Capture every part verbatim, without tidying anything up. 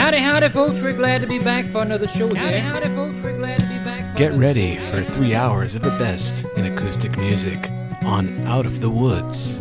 Howdy, howdy, folks. We're glad to be back for another show here. Howdy, howdy, folks. We're glad to be back for Get another ready show. for three hours of the best in acoustic music on Out of the Woods.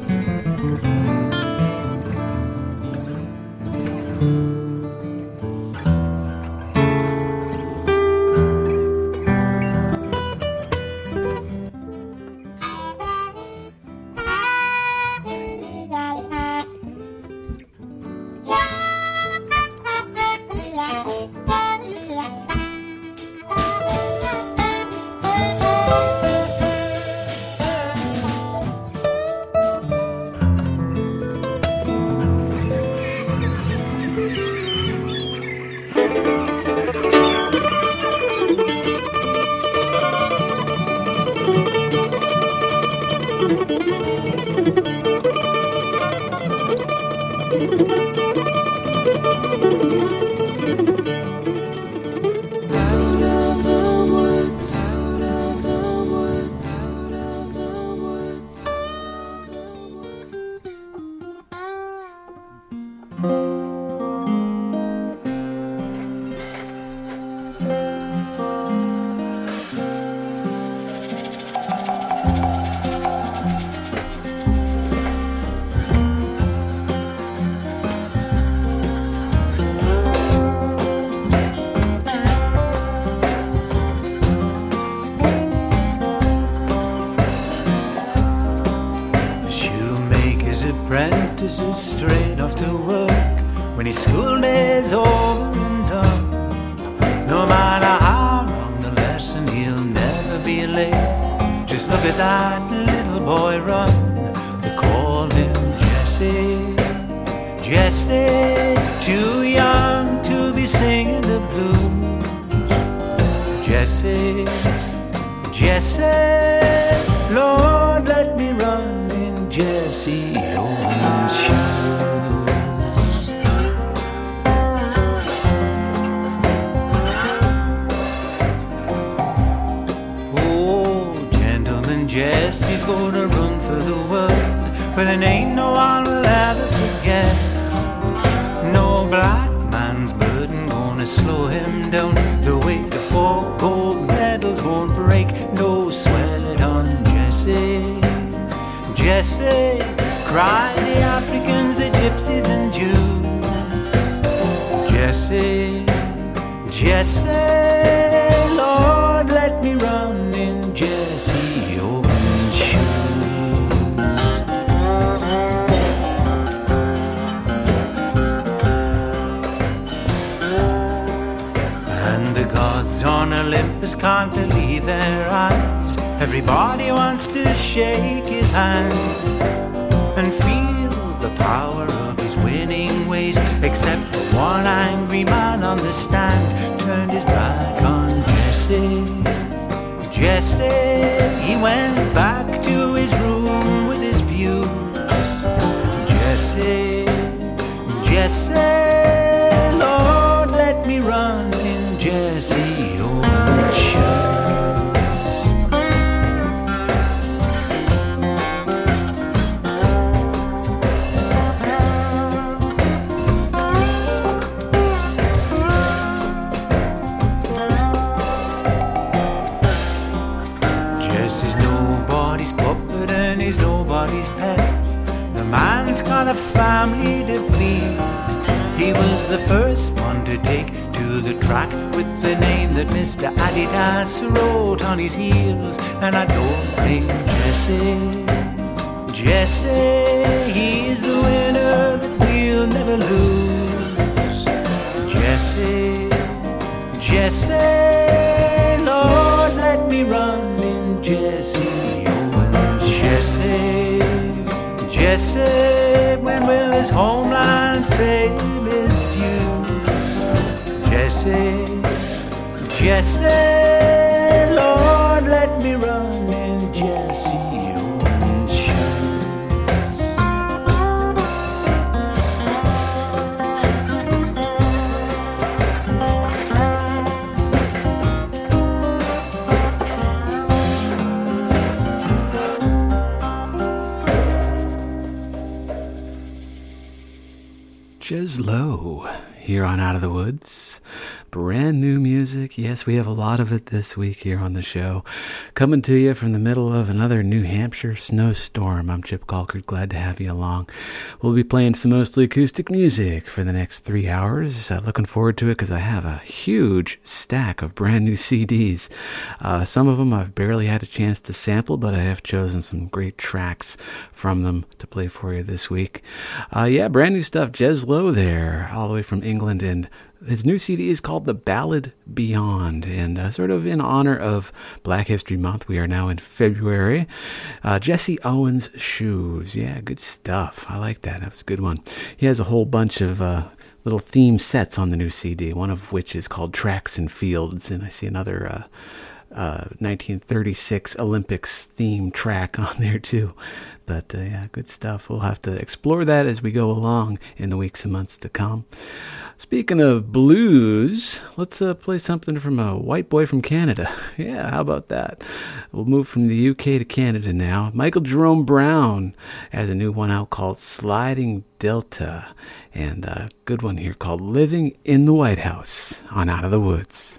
Straight off to work when his school day's over and done. No matter how long the lesson, he'll never be late. Just look at that little boy run. They call him Jesse, Jesse, too young to be singing the blues. Jesse, Jesse, Lord, let me run in Jesse Owens' shoes. Oh, gentleman Jesse's gonna run for the world, but there ain't no one will ever forget. No black man's burden gonna slow him down. The weight of four gold medals won't break no sweat on Jesse. Jesse, cry the Africans, the gypsies and Jews. Jesse, Jesse, Lord, let me run in Jesse Owens' shoes. And the gods on Olympus can't believe their eyes. Everybody wants to shake his hand and feel the power of his winning ways, except for one angry man on the stand turned his back on Jesse. Jesse, he went back to his room with his views. Jesse, Jesse, Lord, let me run in Jesse Owens' shoes. Got a family to feed. He was the first one to take to the track with the name that Mister Adidas wrote on his heels. And I don't blame Jesse. Jesse, he is the winner that we'll never lose. Jesse, Jesse, Lord, let me run in Jesse Owens. Jesse, Jesse, when will his homeland pay his dues? Jesse, Jesse, Lord, let me run in Jesse Owens' shoes. Jez Lowe here on Out of the Woods. Brand new music. Yes, we have a lot of it this week here on the show. Coming to you from the middle of another New Hampshire snowstorm. I'm Chip Colcord. Glad to have you along. We'll be playing some mostly acoustic music for the next three hours. Uh, looking forward to it because I have a huge stack of brand new C Ds. Uh, some of them I've barely had a chance to sample, but I have chosen some great tracks from them to play for you this week. Uh, yeah, brand new stuff. Jez Lowe there, all the way from England, and his new C D is called The Ballad Beyond, and uh, sort of in honor of Black History Month. We are now in February. Uh, Jesse Owens Shoes. Yeah, good stuff. I like that. That was a good one. He has a whole bunch of uh, little theme sets on the new C D, one of which is called Tracks and Fields, and I see another uh, uh, nineteen thirty-six Olympics theme track on there too. But uh, yeah, good stuff. We'll have to explore that as we go along in the weeks and months to come. Speaking of blues, let's uh, play something from a white boy from Canada. Yeah, how about that? We'll move from the U K to Canada now. Michael Jerome Brown has a new one out called Sliding Delta, and a good one here called Living in the White House on Out of the Woods.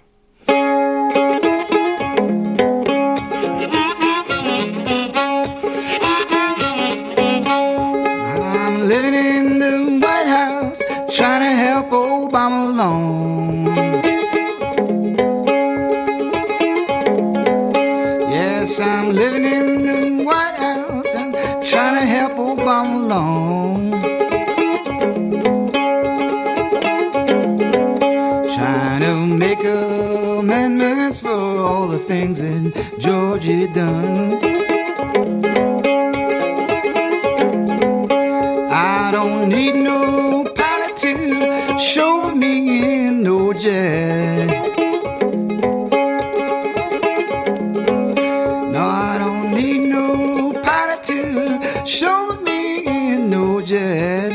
I'm living in the White House, trying to help Obama along. Yes, I'm living in the White House, I'm trying to help Obama along. Trying to make amendments for all the things that Georgia done. I don't need no pilot to show me in no jet. No, I don't need no pilot to show me in no jet.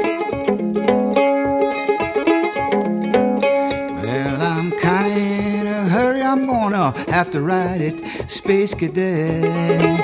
Well, I'm kinda in a hurry, I'm gonna have to ride it, Space Cadet.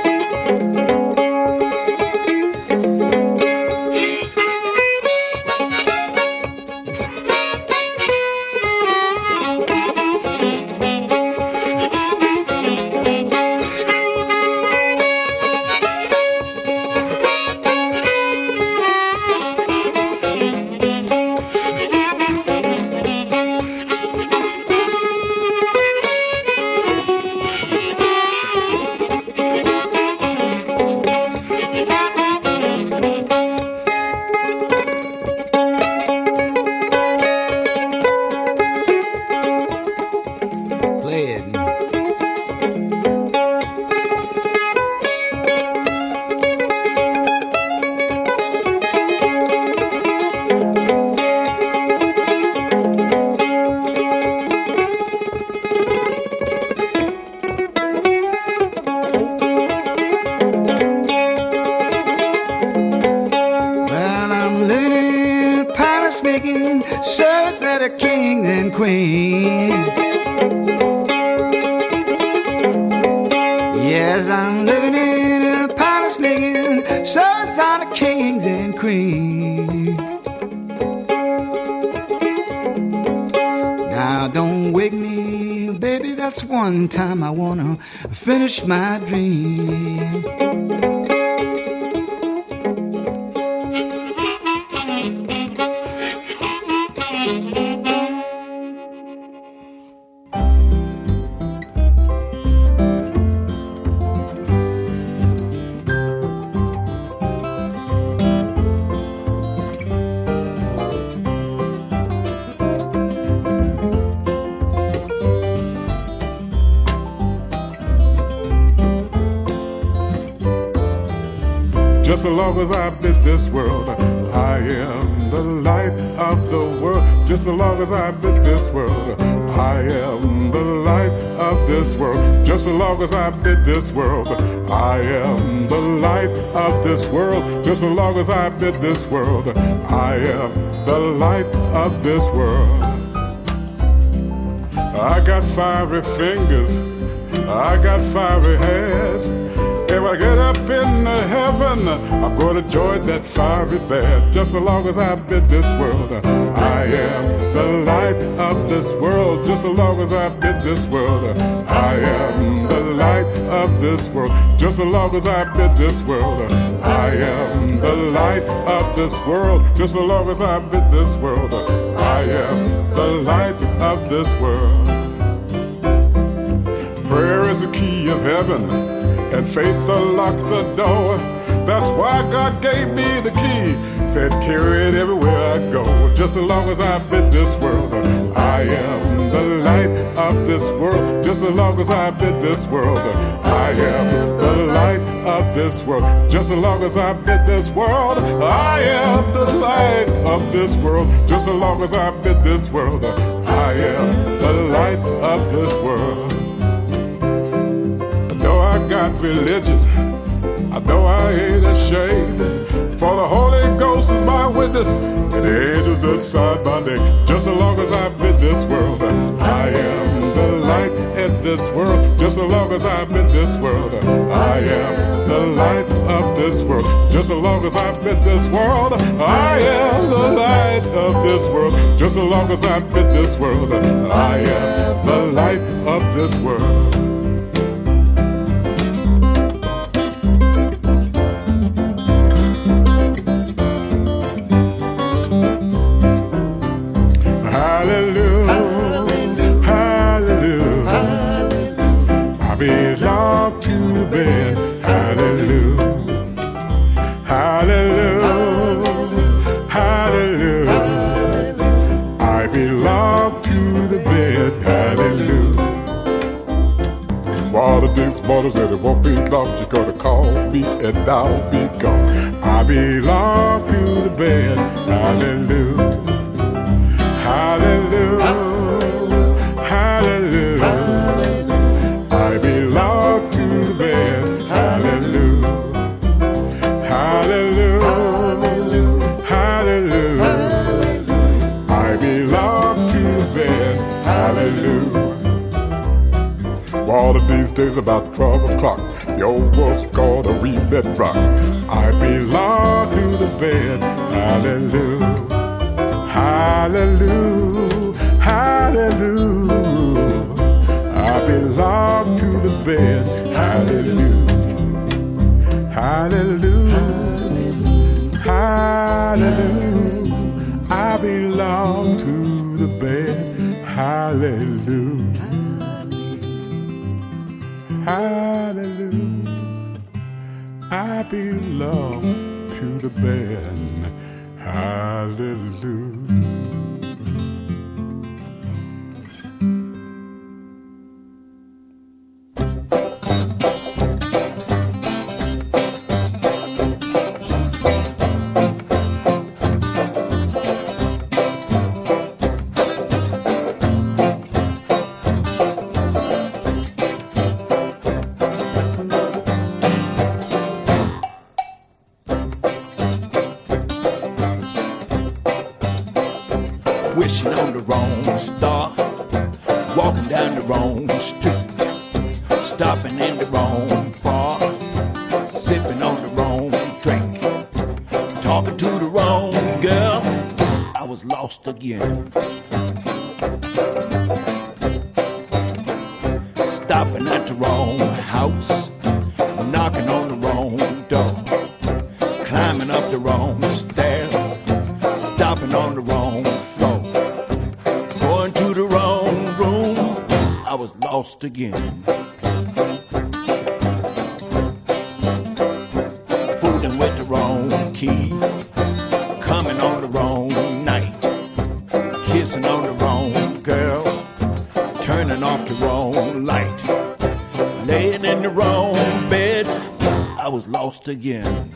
Time I wanna finish my dream. Just as long as I bid this world, I am the light of the world. Just as long as I bid this world, I am the light of this world. Just as long as I bid this world, I am the light of this world. Just as long as I bid this world, I am the light of this world. I got fiery fingers, I got fiery hands. If I get up in the heaven, I'm gonna join that fiery band. Just as long as I bid this world, I I am the light of this world, just as long as I've been this world. I am the light of this world, just as long as I've been this world. I am the light of this world, just as long as I've been this world. I am the light of this world. Prayer is the key of heaven, and faith unlocks a door. That's why God gave me the key. Said carry it everywhere I go. Just as long as I've been this world, I am the light of this world. Just as long as I've been this world, I am the light of this world. Just as long as I've been this world, I am the light of this world. Just as long as I've been this world, I am the light of this world. I know I got religion, I know I ain't ashamed, for the Holy Ghost is my witness, and the angels that side by day. Just as long as I've been this world, I am the light in this world. Just as long as I've been this world, I am the light of this world. Just as long as I've been this world, I am the light of this world. Just as long as I've been this world, I am the light of this world. Belong to the bed, hallelujah, hallelujah, hallelujah. I belong to the bed, hallelujah. One of these mornings that it won't be long, you're gonna call me and I'll be gone. I belong to the bed, hallelujah, hallelujah, hallelujah. I belong to the bed, hallelujah, hallelujah, hallelujah. I belong to the bed, hallelujah. One of these days about twelve o'clock, the old world's gonna read that rock. I belong to the bed, hallelujah, hallelujah, hallelujah. I belong to the bed, hallelujah, hallelujah, hallelujah. I belong to the bed, hallelujah, hallelujah. I belong to the bed, hallelujah. Wishing on the wrong star, walking down the wrong street, stopping in the wrong bar, sipping on the wrong drink, talking to the wrong girl. I was lost again. Stopping at the wrong house, knocking on the wrong door, climbing up the wrong stairs, stopping on the wrong floor, going to the wrong room. I was lost again. Fooling with the wrong key, coming on the wrong night, kissing on the wrong girl, turning off the wrong light, laying in the wrong bed. I was lost again.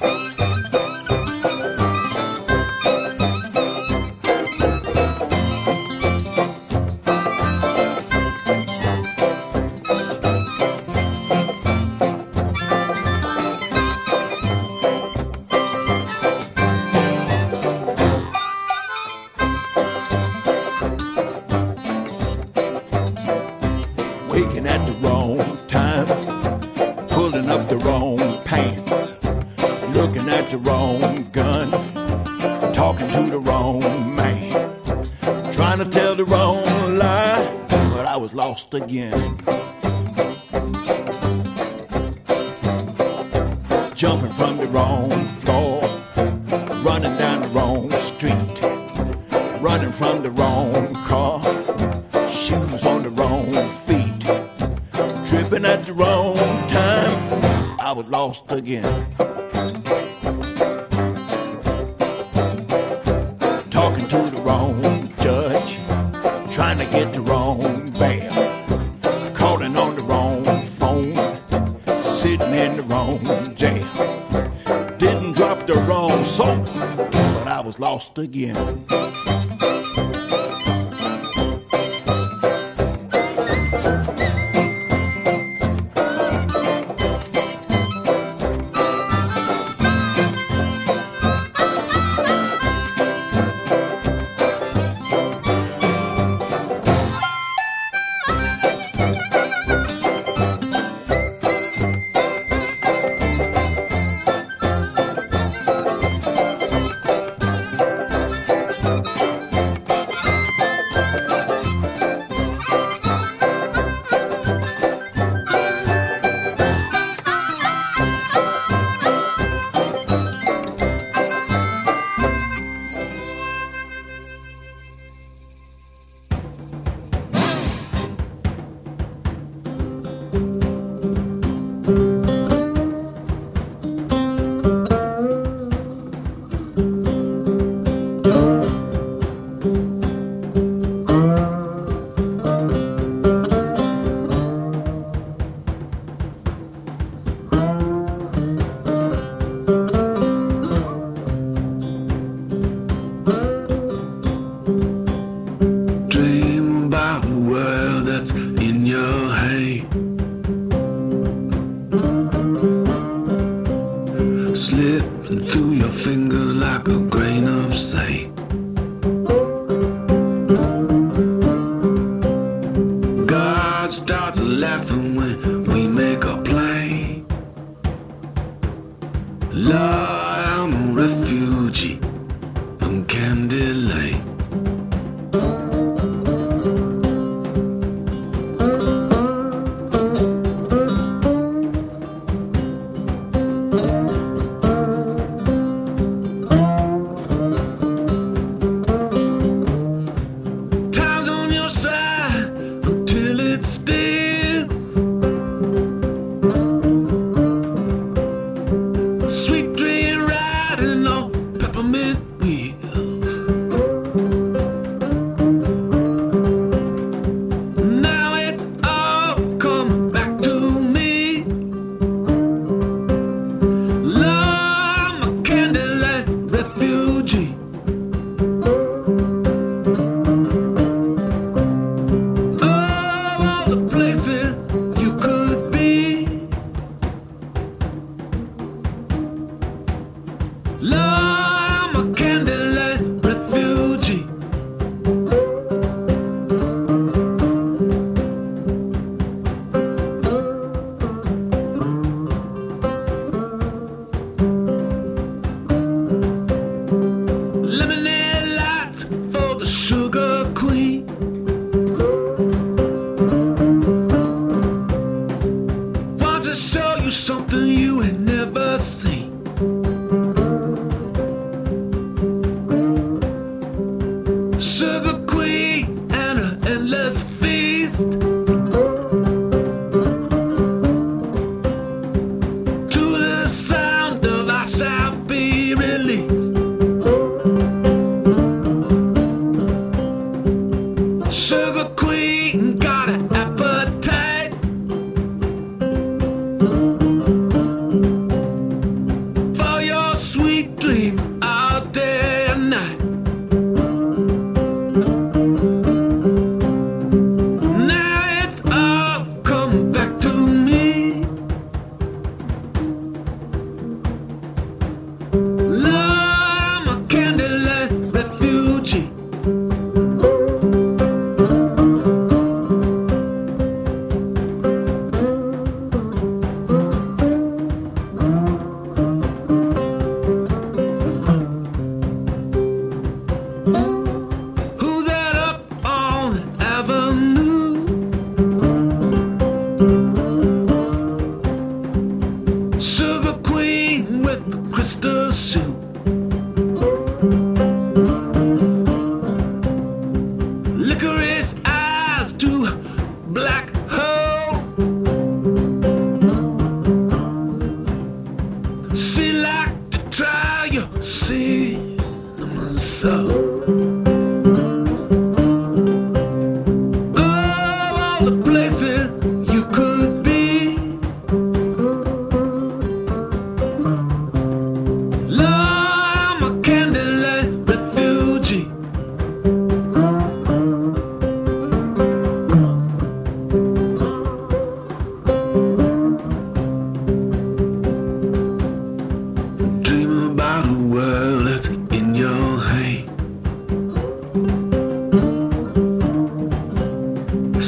Waking at the wrong time, pulling up the wrong pants, looking wrong line, but I was lost again. Jumping from the wrong floor, running down the wrong street, running from the wrong car, shoes on the wrong feet, tripping at the wrong time, I was lost again. Talking to the wrong judge, trying to get the wrong bail, calling on the wrong phone, sitting in the wrong jail. Didn't drop the wrong soap, but I was lost again.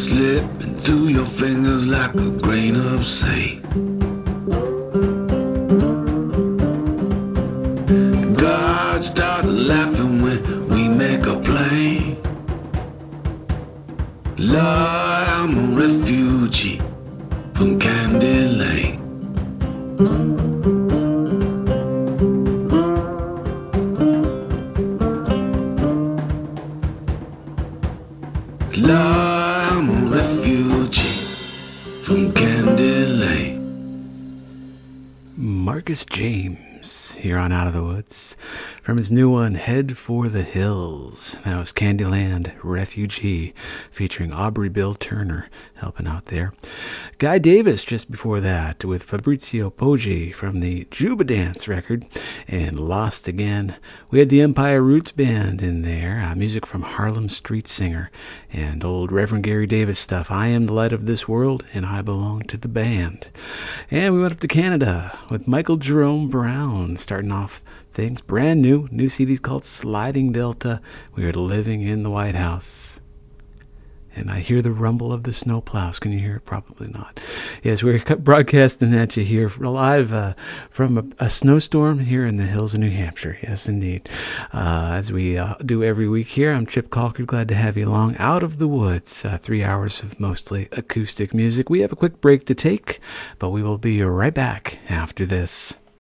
slipping through your fingers like a grain of sand. God starts laughing when we make a plan. Lord, I'm a refugee from Candy Lane. Lord, I'm a refugee from Candy Lane. Marcus James here on Out of the Woods from his new one, Head for the Hills. That was Candyland Refugee, featuring Aubrey Bill Turner helping out there. Guy Davis just before that with Fabrizio Poggi from the Juba Dance record, and Lost Again. We had the Empire Roots Band in there, uh, music from Harlem Street Singer, and old Reverend Gary Davis stuff, I Am the Light of This World, and I Belong to the Band. And we went up to Canada with Michael Jerome Brown, starting off things brand new. New C D's called Sliding Delta. We are living in the White House. And I hear the rumble of the snowplows. Can you hear it? Probably not. Yes, we're broadcasting at you here live uh, from a, a snowstorm here in the hills of New Hampshire. Yes, indeed. Uh, as we uh, do every week here, I'm Chip Colker. Glad to have you along. Out of the Woods, uh, three hours of mostly acoustic music. We have a quick break to take, but we will be right back after this.